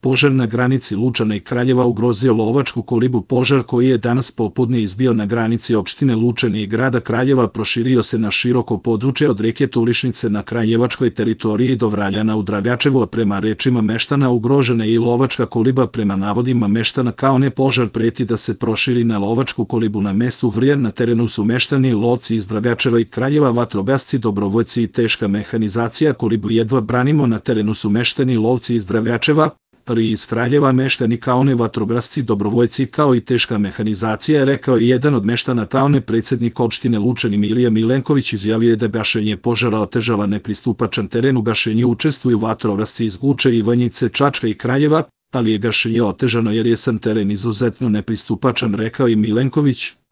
Požar na granici Lučana i Kraljeva ugrozio lovačku kolibu. Požar koji je danas popodne izbio na granici opštine Lučani i grada Kraljeva proširio se na široko područje od reke Tulišnice na kraljevačkoj teritoriji do Vraljana u Dragačevu, a prema rečima meštana ugrožena je i lovačka koliba. Prema navodima meštana Kaone, požar preti da se proširi na lovačku kolibu na mestu Vrjan. Na terenu su meštani i lovci iz Dragačeva i Kraljeva, vatrogasci, dobrovoljci i teška mehanizacija. Kolibu jedva branimo. Na terenu su meštani i lovci iz Dragačeva i iz Kraljeva, meštani Kaone, vatrogasci, dobrovoljci kao i teška mehanizacija, je rekao i jedan od meštana Kaone. Predsednik opštine Lučani Milija Milenković izjavio je da gašenje požara otežava nepristupačan teren. U gašenju učestvuju vatrogasci iz Guče, Ivanjice, Čačka i Kraljeva, ali je gašenje otežano jer je sam teren izuzetno nepristupačan, rekao i Milenković.